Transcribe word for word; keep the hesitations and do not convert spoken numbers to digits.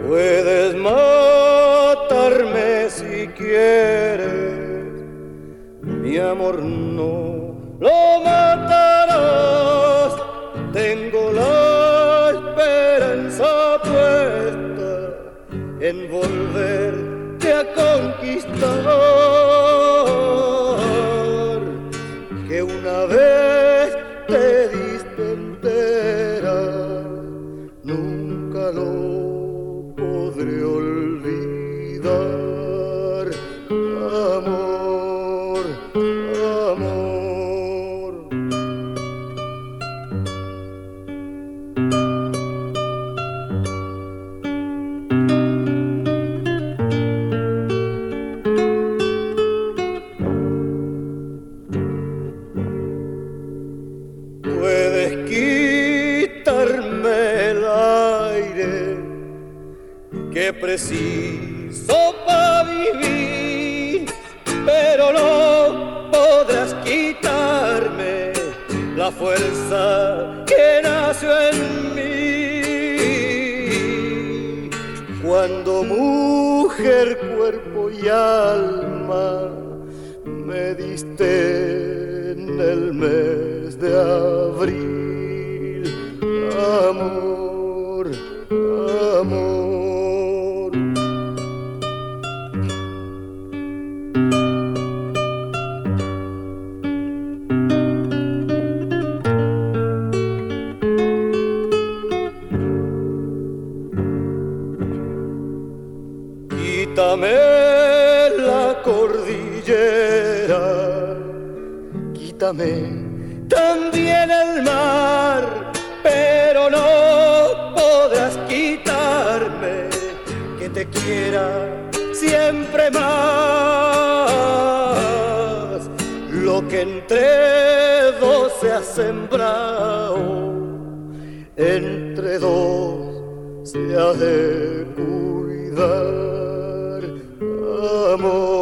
Puedes matarme si quieres, mi amor no lo matarás. Tengo la esperanza puesta en volverte a conquistar, que una vez te diste entera, nunca lo podré olvidar. Amor, amor. Puedes quitarme el aire que preciso para vivir, pero no podrás quitarme la fuerza que nació en mí. Cuando mujer, cuerpo y alma me diste en el mes de abril, amor, amor. Quítame la cordillera, quítame también el mar, pero no podrás quitarme que te quiera siempre más. Lo que entre dos se ha sembrado, entre dos se ha de cuidar. Amor.